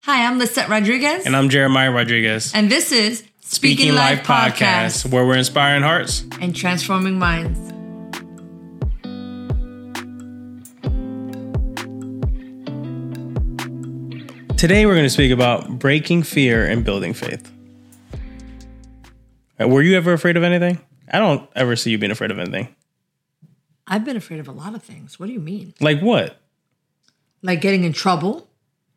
Hi, I'm Lisette Rodriguez. And I'm Jeremiah Rodriguez. And this is Speaking Life Podcast, where we're inspiring hearts and transforming minds. Today we're going to speak about breaking fear and building faith. Were you ever afraid of anything? I don't ever see you being afraid of anything. I've been afraid of a lot of things. What do you mean? Like what? Like getting in trouble.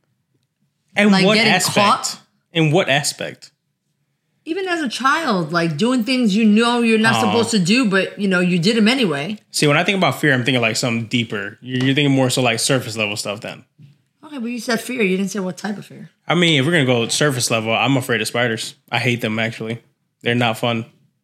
And like what getting aspect? Caught. In what aspect? Even as a child, like doing things you know you're not supposed to do, but you did them anyway. See, when I think about fear, I'm thinking like something deeper. You're thinking more so like surface level stuff then. Okay, but you said fear. You didn't say what type of fear. I mean, if we're going to go surface level, I'm afraid of spiders. I hate them, actually. They're not fun.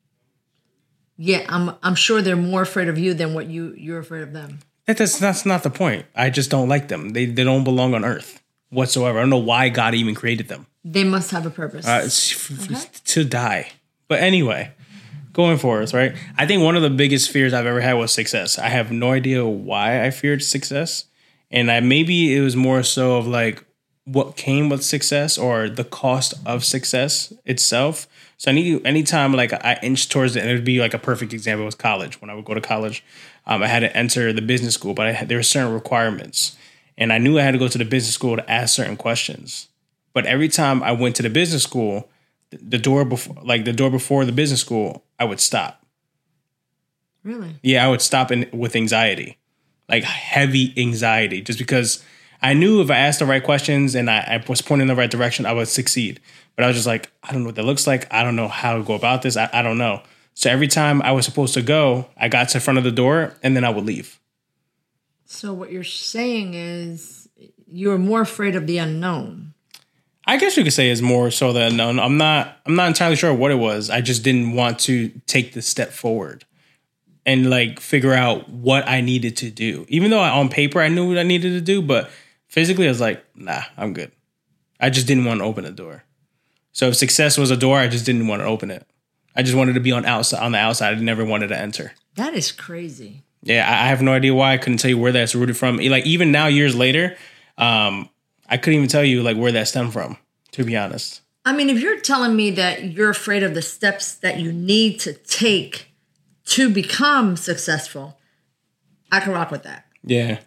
Yeah, I'm sure they're more afraid of you than what you're afraid of them. That's not the point. I just don't like them. They don't belong on Earth whatsoever. I don't know why God even created them. They must have a purpose. To die. But anyway, going forward, right? I think one of the biggest fears I've ever had was success. I have no idea why I feared success. And maybe it was more so of like what came with success or the cost of success itself. So anytime like I inched towards it, and it would be like a perfect example was college. When I would go to college, I had to enter the business school, but there were certain requirements. And I knew I had to go to the business school to ask certain questions. But every time I went to the business school, the door before the business school, I would stop. Really? Yeah, I would stop with anxiety. Like heavy anxiety, just because I knew if I asked the right questions and I was pointing in the right direction, I would succeed. But I was just like, I don't know what that looks like. I don't know how to go about this. I don't know. So every time I was supposed to go, I got to the front of the door and then I would leave. So what you're saying is you were more afraid of the unknown. I guess you could say it's more so the unknown. I'm not entirely sure what it was. I just didn't want to take the step forward and like figure out what I needed to do. Even though on paper I knew what I needed to do, but physically I was like, nah, I'm good. I just didn't want to open the door. So if success was a door, I just didn't want to open it. I just wanted to be on the outside. I never wanted to enter. That is crazy. Yeah, I have no idea why. I couldn't tell you where that's rooted from. Like even now, years later, I couldn't even tell you like where that stemmed from, to be honest. I mean, if you're telling me that you're afraid of the steps that you need to take to become successful, I can rock with that. Yeah.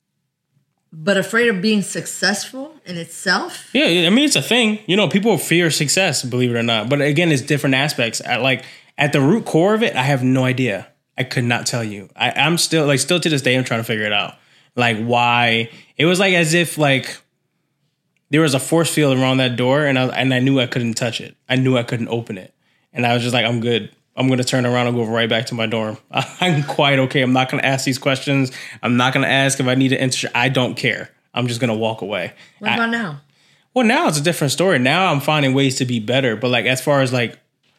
But afraid of being successful in itself? Yeah, I mean, it's a thing. People fear success, believe it or not. But again, it's different aspects. At the root core of it, I have no idea. I could not tell you. I'm still to this day, I'm trying to figure it out. Like why. It was like as if like there was a force field around that door and I knew I couldn't touch it. I knew I couldn't open it. And I was just like, I'm good. I'm going to turn around and go right back to my dorm. I'm quite okay. I'm not going to ask these questions. I'm not going to ask if I need to enter. I don't care. I'm just going to walk away. What about now? Well, now it's a different story. Now I'm finding ways to be better. But like as far as like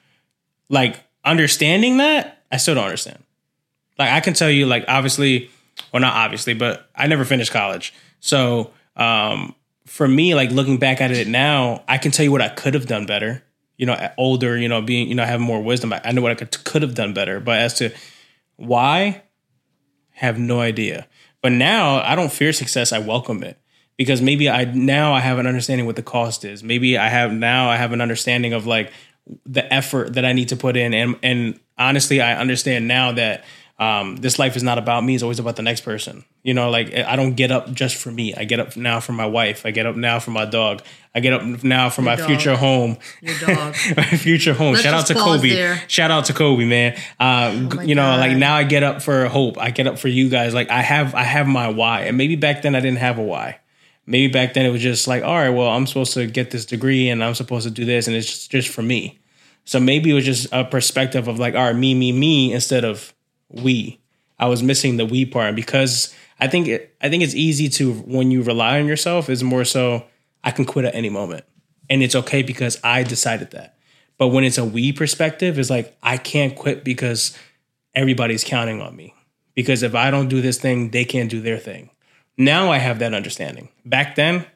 understanding that, I still don't understand. Like I can tell you like obviously, well not obviously, but I never finished college. So for me, like looking back at it now, I can tell you what I could have done better. Older, being, having more wisdom, I know what I could have done better. But as to why, have no idea. But now I don't fear success. I welcome it because maybe I have an understanding what the cost is. Maybe I have an understanding of like the effort that I need to put in. And honestly, I understand now that this life is not about me. It's always about the next person. I don't get up just for me. I get up now for my wife. I get up now for my dog. I get up now for my future home. Your dog. My future home. Let's Shout out to Kobe. There. Shout out to Kobe, man. God. Like now I get up for hope. I get up for you guys. Like I have my why. And maybe back then I didn't have a why. Maybe back then it was just like, all right, well, I'm supposed to get this degree and I'm supposed to do this and it's just for me. So maybe it was just a perspective of like, all right, me instead of we. I was missing the we part because I think it's easy to, when you rely on yourself, is more so I can quit at any moment and it's okay because I decided that. But when it's a we perspective, it's like I can't quit because everybody's counting on me. Because if I don't do this thing, they can't do their thing. Now I have that understanding. Back then,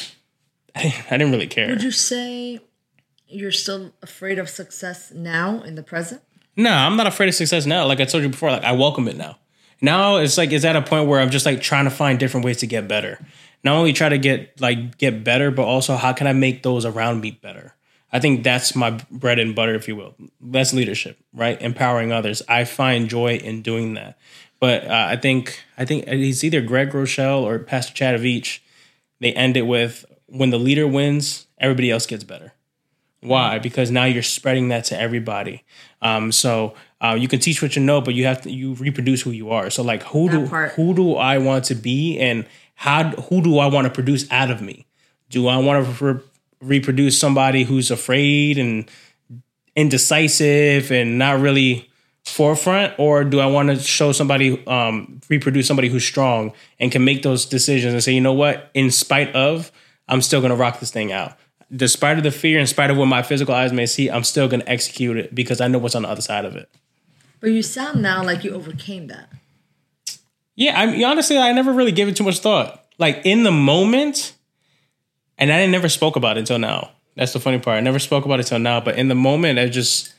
I didn't really care. Would you say you're still afraid of success now in the present? No, I'm not afraid of success now. Like I told you before, like I welcome it now. Now it's like it's at a point where I'm just like trying to find different ways to get better. not only try to get better, but also how can I make those around me better? I think that's my bread and butter, if you will. That's leadership, right? Empowering others. I find joy in doing that. But I think it's either Greg Rochelle or Pastor Chadovich. They end it with, when the leader wins, everybody else gets better. Why? Because now you're spreading that to everybody. So you can teach what you know, but you reproduce who you are. So like, who do I want to be, and who do I want to produce out of me? Do I want to reproduce somebody who's afraid and indecisive and not really forefront, or do I want to show somebody, reproduce somebody who's strong and can make those decisions and say, you know what, in spite of, I'm still going to rock this thing out. Despite of the fear, in spite of what my physical eyes may see, I'm still going to execute it because I know what's on the other side of it. But you sound now like you overcame that. Yeah, honestly, I never really gave it too much thought. Like in the moment, and I never spoke about it until now. That's the funny part. I never spoke about it until now. But in the moment, it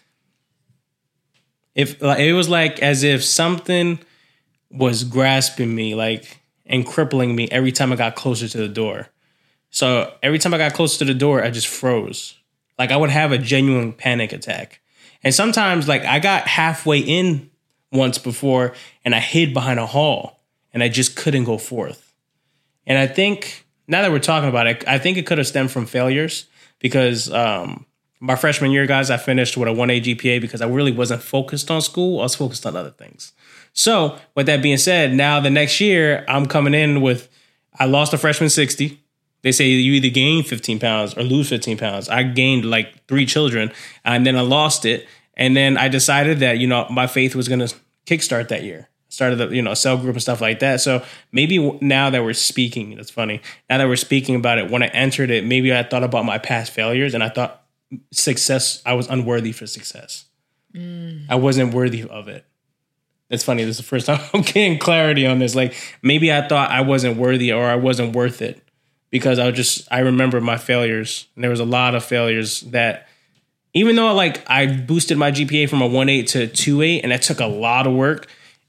was like as if something was grasping me, like, and crippling me every time I got closer to the door. So every time I got closer to the door, I just froze. Like I would have a genuine panic attack. And sometimes, like, I got halfway in once before and I hid behind a hall and I just couldn't go forth. And I think, now that we're talking about it, I think it could have stemmed from failures because my freshman year, guys, I finished with a 1.8 GPA because I really wasn't focused on school. I was focused on other things. So with that being said, now the next year I'm coming in with, I lost a freshman 60. They say you either gain 15 pounds or lose 15 pounds. I gained like 3 children and then I lost it. And then I decided that, my faith was going to kickstart that year. Started a cell group and stuff like that. So maybe now that we're speaking, it's funny. Now that we're speaking about it, when I entered it, maybe I thought about my past failures and I thought I was unworthy for success. I wasn't worthy of it. It's funny. This is the first time I'm getting clarity on this. Like maybe I thought I wasn't worthy or I wasn't worth it because I remember my failures. And there was a lot of failures that, even though like I boosted my GPA from a 1.8 to 2.8 and that took a lot of work,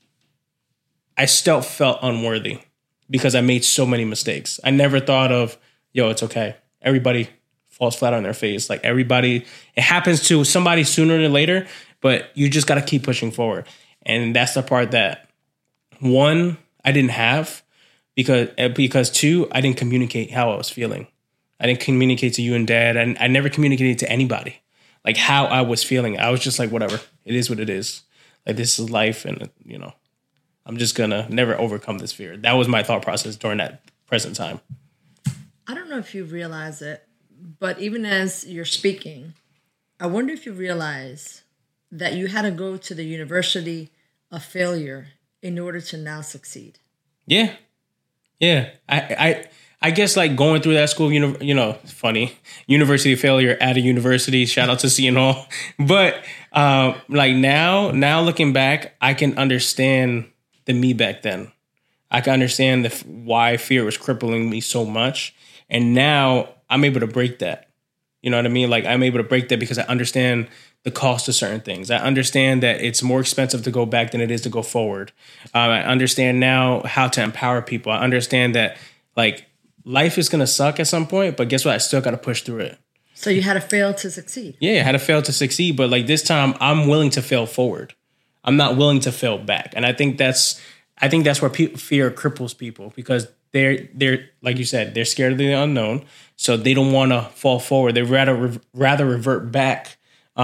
I still felt unworthy because I made so many mistakes. I never thought of, it's okay. Everybody falls flat on their face. Like everybody, it happens to somebody sooner or later, but you just got to keep pushing forward. And that's the part that, 1, I didn't have because 2, I didn't communicate how I was feeling. I didn't communicate to you and Dad. And I never communicated to anybody like how I was feeling. I was just like, whatever, it is what it is. Like this is life. And, I'm just going to never overcome this fear. That was my thought process during that present time. I don't know if you realize it, but even as you're speaking, I wonder if you realize that you had to go to the university of failure in order to now succeed. Yeah. Yeah. I guess like going through that school, funny, university of failure at a university, shout out to Seton Hall. But like now looking back, I can understand the me back then. I can understand why fear was crippling me so much. And now I'm able to break that. You know what I mean? Like I'm able to break that because I understand the cost of certain things. I understand that it's more expensive to go back than it is to go forward. I understand now how to empower people. I understand that like life is going to suck at some point, but guess what? I still got to push through it. So you had to fail to succeed. Yeah, I had to fail to succeed. But like this time I'm willing to fail forward. I'm not willing to fail back. And I think that's where fear cripples people because they're like you said, they're scared of the unknown. So they don't want to fall forward. They rather revert back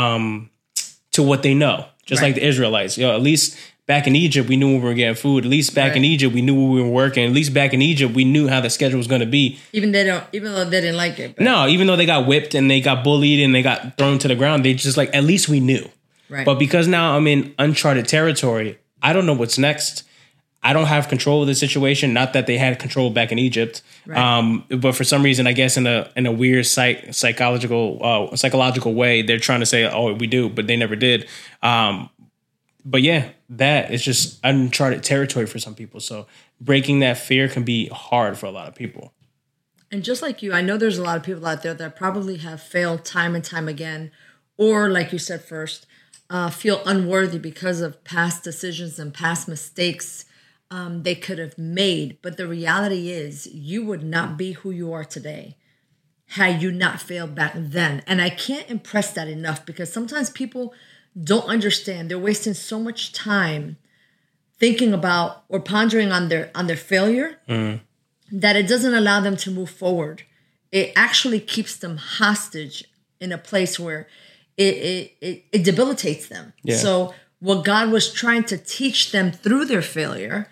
to what they know. Just like the Israelites. At least back in Egypt, we knew when we were getting food. At least back in Egypt, we knew when we were working. At least back in Egypt, we knew how the schedule was going to be. Even though they didn't like it. But. No, even though they got whipped and they got bullied and they got thrown to the ground, they just like, at least we knew. Right. But because now I'm in uncharted territory, I don't know what's next. I don't have control of the situation. Not that they had control back in Egypt, but for some reason, I guess in a weird psychological way, they're trying to say, "Oh, we do," but they never did. But yeah, that is just uncharted territory for some people. So breaking that fear can be hard for a lot of people. And just like you, I know there's a lot of people out there that probably have failed time and time again, or like you said first, feel unworthy because of past decisions and past mistakes. they could have made. But the reality is, you would not be who you are today had you not failed back then. And I can't impress that enough, because sometimes people don't understand. They're wasting so much time thinking about or pondering on their failure that it doesn't allow them to move forward. It actually keeps them hostage in a place where it debilitates them. Yeah. So what God was trying to teach them through their failure,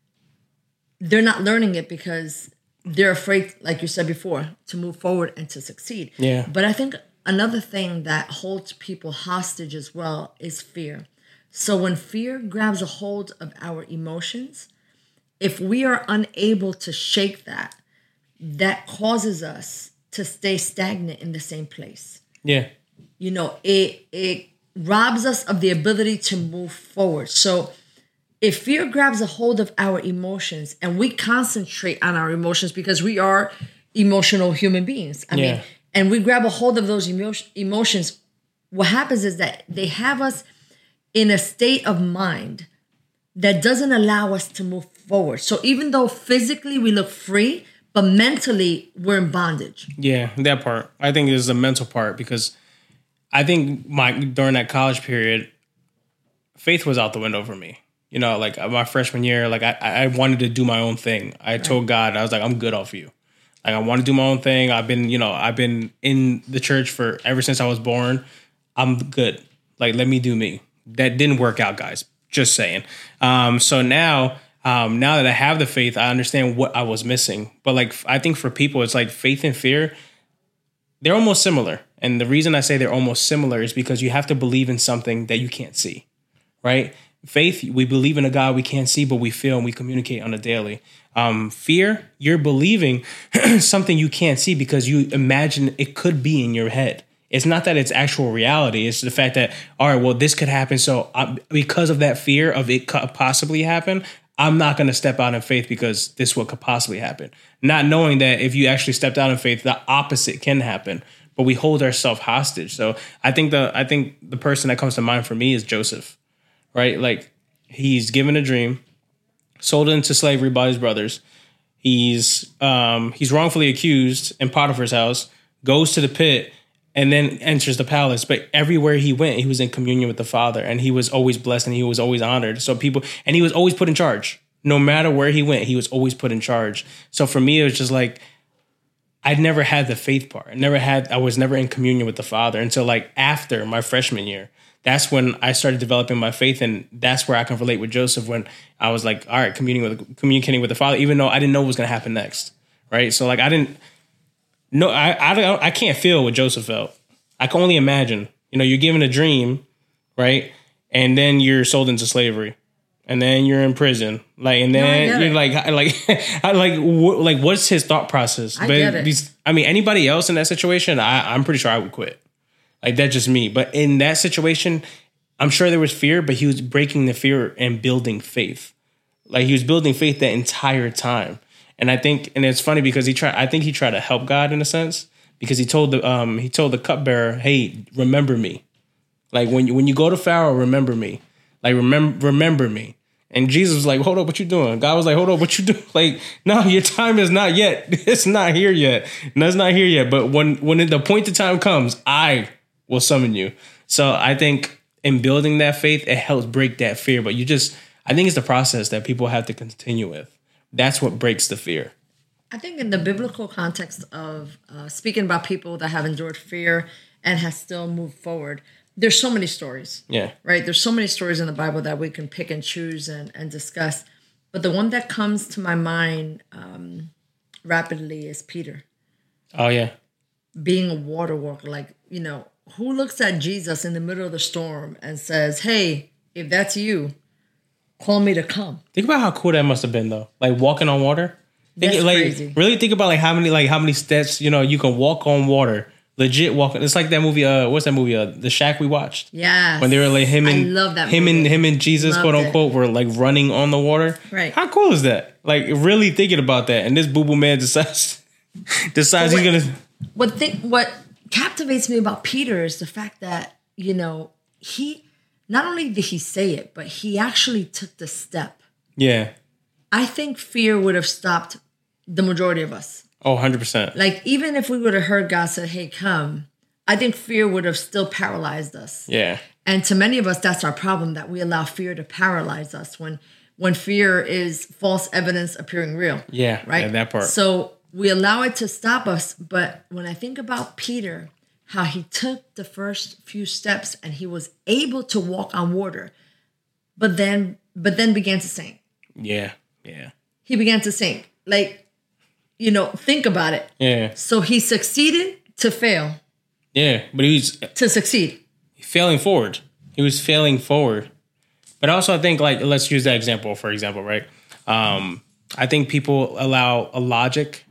they're not learning it because they're afraid, like you said before, to move forward and to succeed. Yeah. But I think another thing that holds people hostage as well is fear. So when fear grabs a hold of our emotions, if we are unable to shake that, that causes us to stay stagnant in the same place. Yeah. You know, it robs us of the ability to move forward. So if fear grabs a hold of our emotions and we concentrate on our emotions, because we are emotional human beings, I mean, and we grab a hold of those emotions, what happens is that they have us in a state of mind that doesn't allow us to move forward. So even though physically we look free, but mentally we're in bondage. Yeah, that part. I think is the mental part, because I think during that college period, faith was out the window for me. You know, like my freshman year, like I wanted to do my own thing. I told God, I was like, I'm good off you. Like, I want to do my own thing. I've been in the church for ever since I was born. I'm good. Like, let me do me. That didn't work out, guys. Just saying. So now that I have the faith, I understand what I was missing. But like, I think for people, it's like faith and fear, they're almost similar. And the reason I say they're almost similar is because you have to believe in something that you can't see, right? Faith, we believe in a God we can't see, but we feel and we communicate on a daily. Fear, you're believing something you can't see because you imagine it could be in your head. It's not that it's actual reality. It's the fact that, all right, well, this could happen. So because of that fear of it could possibly happen, I'm not going to step out in faith because this is what could possibly happen. Not knowing that if you actually stepped out in faith, the opposite can happen. But we hold ourselves hostage. So I think the person that comes to mind for me is Joseph, right? Like, he's given a dream, sold into slavery by his brothers. He's wrongfully accused in Potiphar's house, goes to the pit, and then enters the palace. But everywhere he went, he was in communion with the Father, and he was always blessed and he was always honored. So he was always put in charge. No matter where he went, he was always put in charge. So for me, it was just like, I'd never had the faith part. I was never in communion with the Father until like after my freshman year. That's when I started developing my faith, and that's where I can relate with Joseph, when I was like, all right, communicating with the Father, even though I didn't know what was going to happen next, right? So like, I can't feel what Joseph felt. I can only imagine. You know, you're given a dream, right? And then you're sold into slavery, and then you're in prison, like, and then you're like, what's his thought process? I get it. I mean, anybody else in that situation, I'm pretty sure I would quit. Like, that's just me. But in that situation, I'm sure there was fear, but he was breaking the fear and building faith. Like, he was building faith that entire time. And I think, and it's funny because he tried to help God in a sense, because he told the cupbearer, hey, remember me. Like, when you go to Pharaoh, remember me. Like, remember me. And Jesus was like, hold up, what you doing? God was like, hold up, what you doing? Like, no, your time is not yet. It's not here yet. No, it's not here yet. But when the point of time comes, I will summon you. So I think in building that faith, it helps break that fear. But I think it's the process that people have to continue with. That's what breaks the fear. I think in the biblical context of speaking about people that have endured fear and has still moved forward, there's so many stories. Yeah. Right? There's so many stories in the Bible that we can pick and choose and discuss. But the one that comes to my mind rapidly is Peter. Oh, yeah. Being a water walker. Like, you know, who looks at Jesus in the middle of the storm and says, hey, if that's you, call me to come. Think about how cool that must have been, though. Like, walking on water. That's crazy. Really think about how many steps, you know, you can walk on water. Legit walking. It's like that movie. What's that movie? The Shack we watched. Yeah. When they were like him I love that him movie. and Jesus, quote unquote, were like running on the water. Right. How cool is that? Like, really thinking about that, and this boo boo man decides he's gonna. What captivates me about Peter is the fact that, you know, he not only did he say it, but he actually took the step. Yeah. I think fear would have stopped the majority of us. Oh, 100%. Like, even if we would have heard God say, hey, come, I think fear would have still paralyzed us. Yeah. And to many of us, that's our problem, that we allow fear to paralyze us when fear is false evidence appearing real. Yeah, right? Yeah, that part. So we allow it to stop us. But when I think about Peter, how he took the first few steps and he was able to walk on water, but then began to sink. Yeah, yeah. He began to sink. Like, think about it. Yeah. So he succeeded to fail. Yeah, but he's to succeed. Failing forward. He was failing forward. But also I think, like, let's use that example, for example, right? I think people allow logic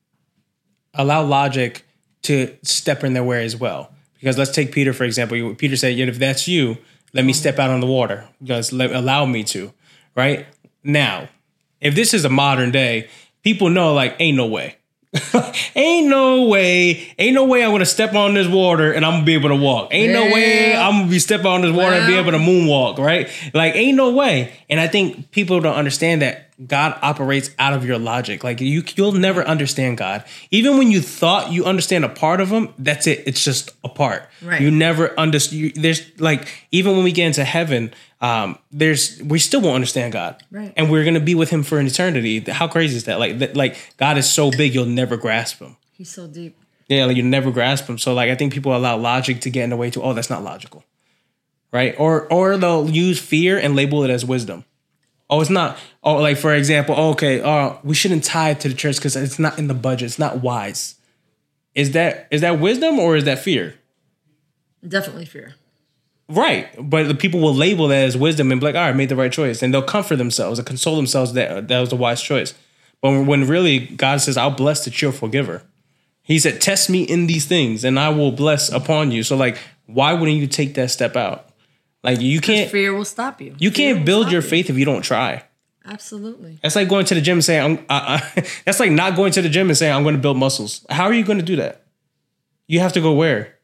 to step in their way as well. Because let's take Peter, for example. Peter said, if that's you, let me step out on the water. Just allow me to, right? Now, if this is a modern day, people know, like, ain't no way. Ain't no way I'm gonna step on this water and I'm gonna be able to walk. Ain't no way I'm gonna be stepping on this water and be able to moonwalk, right? Like, ain't no way. And I think people don't understand that God operates out of your logic. Like, you'll never understand God. Even when you thought you understand a part of him, that's it. It's just a part. Right. You never understand. There's, like, even when we get into heaven, we still won't understand God. Right. And we're going to be with him for an eternity. How crazy is that? Like God is so big, you'll never grasp him. He's so deep. Yeah, like, you never grasp him. So, like, I think people allow logic to get in the way to, that's not logical. Right? Or they'll use fear and label it as wisdom. Oh, it's not. Oh, like, for example, we shouldn't tithe to the church because it's not in the budget. It's not wise. Is that wisdom or is that fear? Definitely fear. Right. But the people will label that as wisdom and be like, all right, I made the right choice. And they'll comfort themselves and console themselves that was the wise choice. But when really God says, I'll bless the cheerful giver. He said, test me in these things and I will bless upon you. So, like, why wouldn't you take that step out? Like, you can't. Fear will stop you. You can't build your faith if you don't try. Absolutely. That's like going to the gym and saying, that's like not going to the gym and saying, I'm going to build muscles. How are you going to do that? You have to go where?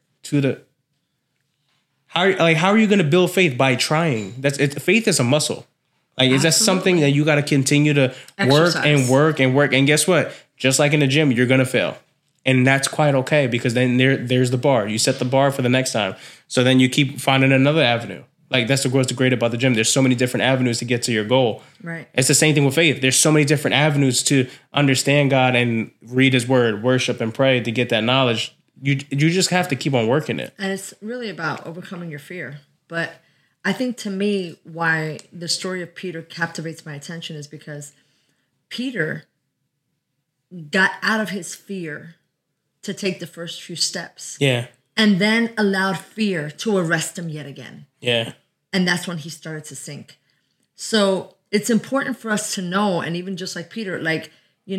How are you going to build faith? By trying. Faith is a muscle. Like, is that something that you got to continue to work and work? And guess what? Just like in the gym, you're going to fail. And that's quite okay, because then there's the bar. You set the bar for the next time. So then you keep finding another avenue. Like, that's what's great about the gym. There's so many different avenues to get to your goal. Right. It's the same thing with faith. There's so many different avenues to understand God and read his word, worship and pray to get that knowledge. You just have to keep on working it. And it's really about overcoming your fear. But I think, to me, why the story of Peter captivates my attention is because Peter got out of his fear to take the first few steps. Yeah. And then allowed fear to arrest him yet again. Yeah. And that's when he started to sink. So it's important for us to know, and even just like Peter, like,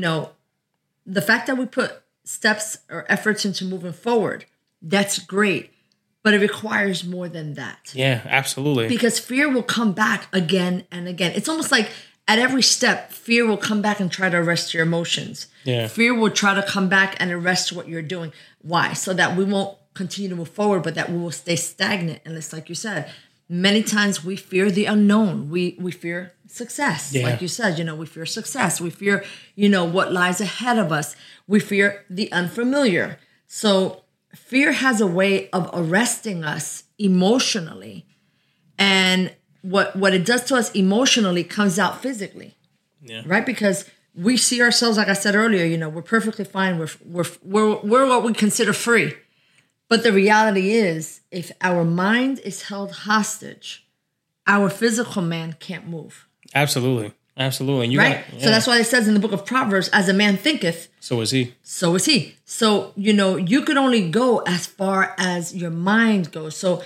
the fact that we put steps or efforts into moving forward, that's great. But it requires more than that. Yeah, absolutely. Because fear will come back again and again. It's almost like at every step, fear will come back and try to arrest your emotions. Yeah. Fear will try to come back and arrest what you're doing. Why? So that we won't continue to move forward, but that we will stay stagnant. And it's like you said, many times we fear the unknown. We fear success. Yeah. Like you said, we fear success. We fear, what lies ahead of us. We fear the unfamiliar. So fear has a way of arresting us emotionally. And what it does to us emotionally comes out physically. Yeah. Right? Because we see ourselves, like I said earlier, we're perfectly fine. We're what we consider free. But the reality is, if our mind is held hostage, our physical man can't move. Absolutely. And right? So that's why it says in the book of Proverbs, as a man thinketh, so is he. So is he. So, you could only go as far as your mind goes. So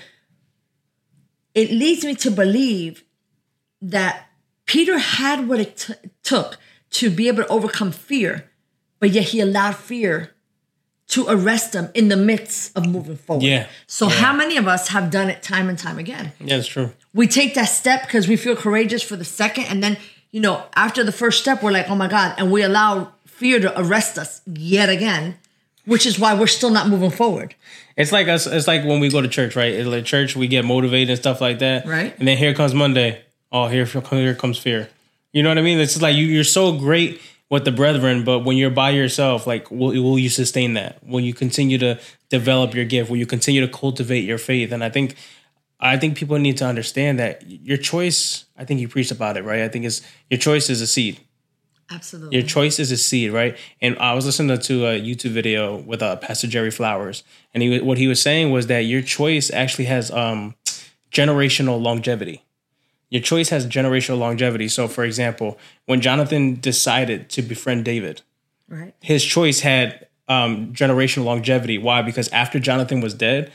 it leads me to believe that Peter had what it took to be able to overcome fear, but yet he allowed fear to arrest him in the midst of moving forward. Yeah. So how many of us have done it time and time again? Yeah, that's true. We take that step because we feel courageous for the second, and then, after the first step, we're like, oh my God, and we allow fear to arrest us yet again, which is why we're still not moving forward. It's like us. It's like when we go to church, right? At church, we get motivated and stuff like that. Right. And then here comes Monday. Oh, here comes fear. You know what I mean? It's just like you're so great with the brethren, but when you're by yourself, like, will you sustain that? Will you continue to develop your gift? Will you continue to cultivate your faith? And I think people need to understand that your choice, I think you preached about it, right? I think your choice is a seed. Absolutely. Your choice is a seed, right? And I was listening to a YouTube video with Pastor Jerry Flowers, and what he was saying was that your choice actually has generational longevity. Your choice has generational longevity. So, for example, when Jonathan decided to befriend David, right, his choice had generational longevity. Why? Because after Jonathan was dead,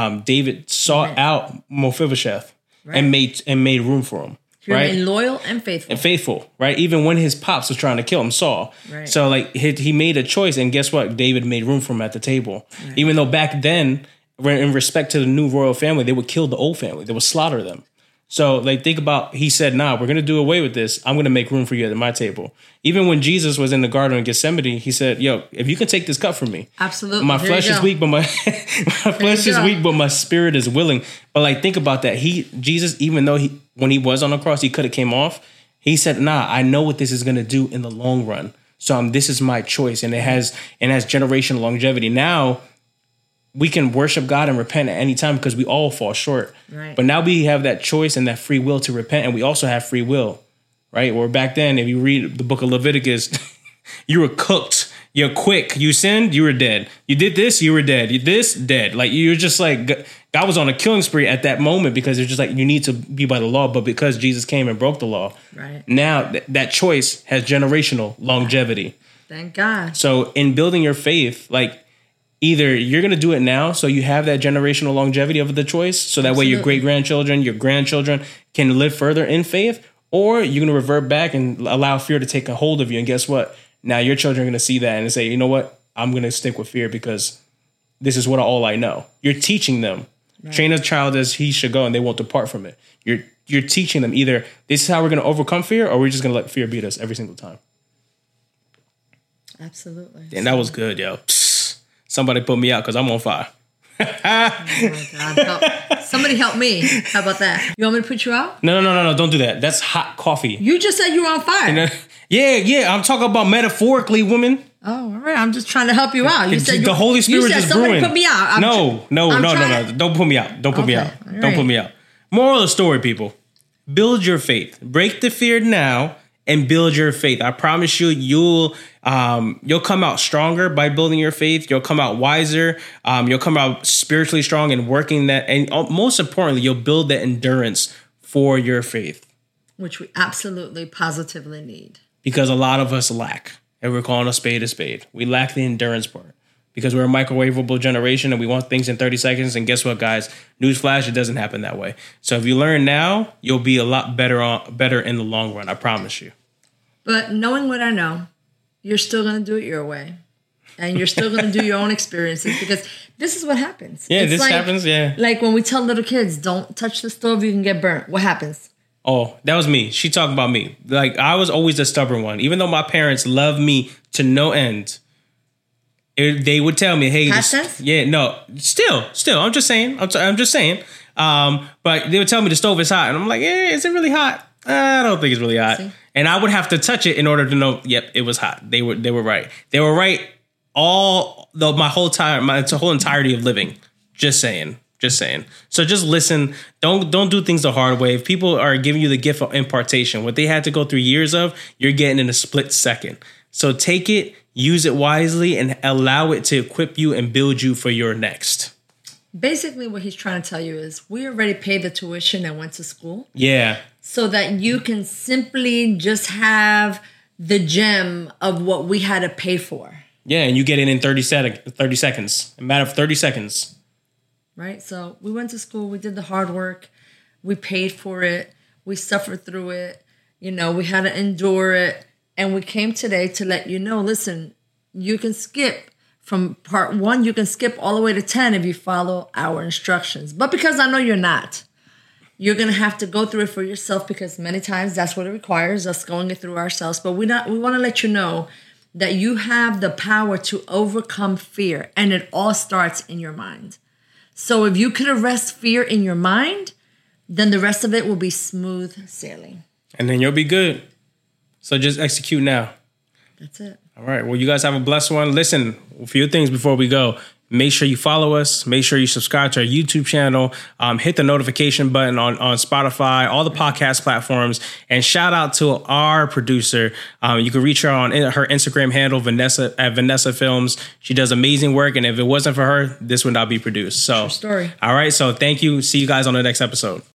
David sought out Mephibosheth and made room for him. He remained loyal and faithful. And faithful, right? Even when his pops was trying to kill him, Saul. Right. So, like, he made a choice, and guess what? David made room for him at the table. Right. Even though back then, in respect to the new royal family, they would kill the old family. They would slaughter them. So, like, think about, he said, nah, we're going to do away with this. I'm going to make room for you at my table. Even when Jesus was in the Garden of Gethsemane, he said, yo, if you can take this cup from me. Absolutely. My flesh is weak, but my flesh is weak, but my spirit is willing. But, like, think about that. Jesus, even though when he was on the cross, he could have came off. He said, nah, I know what this is going to do in the long run. So this is my choice. And it has generational longevity. Now, we can worship God and repent at any time because we all fall short. Right. But now we have that choice and that free will to repent, and we also have free will, right? Where back then, if you read the book of Leviticus, you were cooked. You're quick. You sinned, you were dead. You did this, you were dead. You this, dead. Like, you're just like, God was on a killing spree at that moment because it's just like, you need to be by the law. But because Jesus came and broke the law, right, now that choice has generational longevity. Thank God. So in building your faith, like, either you're going to do it now so you have that generational longevity of the choice so that way your great-grandchildren, your grandchildren can live further in faith, or you're going to revert back and allow fear to take a hold of you. And guess what? Now your children are going to see that and say, you know what? I'm going to stick with fear because this is all I know. You're teaching them. Right. Train a child as he should go and they won't depart from it. You're teaching them either this is how we're going to overcome fear or we're just going to let fear beat us every single time. Absolutely. And that was good, yo. Somebody put me out because I'm on fire. Oh my God. Somebody help me. How about that? You want me to put you out? No. Don't do that. That's hot coffee. You just said you were on fire. Yeah. I'm talking about metaphorically, woman. Oh, all right. I'm just trying to help you out. You said the Holy Spirit is brewing. Put me out. No. Don't put me out. Don't put me out. Don't put me out. Moral of the story, people. Build your faith. Break the fear now and build your faith. I promise you, you'll come out stronger by building your faith. You'll come out wiser. You'll come out spiritually strong and working that. And most importantly, you'll build that endurance for your faith. Which we absolutely, positively need. Because a lot of us lack. And we're calling a spade. We lack the endurance part. Because we're a microwavable generation and we want things in 30 seconds. And guess what, guys? Newsflash, it doesn't happen that way. So if you learn now, you'll be a lot better in the long run. I promise you. But knowing what I know, you're still going to do it your way. And you're still going to do your own experiences because this is what happens. Yeah, this happens, yeah. Like when we tell little kids, don't touch the stove, you can get burnt. What happens? Oh, that was me. She talked about me. Like, I was always the stubborn one. Even though my parents loved me to no end, they would tell me, hey, still, I'm just saying. I'm just saying. But they would tell me the stove is hot. And I'm like, is it really hot? I don't think it's really hot. See? And I would have to touch it in order to know, yep, it was hot. They were right. They were right my whole entirety of living. Just saying. So just listen. Don't do things the hard way. If people are giving you the gift of impartation, what they had to go through years of, you're getting in a split second. So take it, use it wisely, and allow it to equip you and build you for your next. Basically, what he's trying to tell you is we already paid the tuition and went to school. Yeah. So that you can simply just have the gem of what we had to pay for. Yeah, and you get it in 30 seconds. A matter of 30 seconds. Right? So we went to school. We did the hard work. We paid for it. We suffered through it. We had to endure it. And we came today to let you know, listen, you can skip from part 1. You can skip all the way to 10 if you follow our instructions. But because I know you're not, you're going to have to go through it for yourself because many times that's what it requires, us going it through ourselves. But we want to let you know that you have the power to overcome fear, and it all starts in your mind. So if you could arrest fear in your mind, then the rest of it will be smooth sailing. And then you'll be good. So just execute now. That's it. All right. Well, you guys have a blessed one. Listen, a few things before we go. Make sure you follow us. Make sure you subscribe to our YouTube channel. Hit the notification button on Spotify, all the podcast platforms. And shout out to our producer. You can reach her on her Instagram handle, Vanessa at Vanessa Films. She does amazing work. And if it wasn't for her, this would not be produced. So, true story. All right. So thank you. See you guys on the next episode.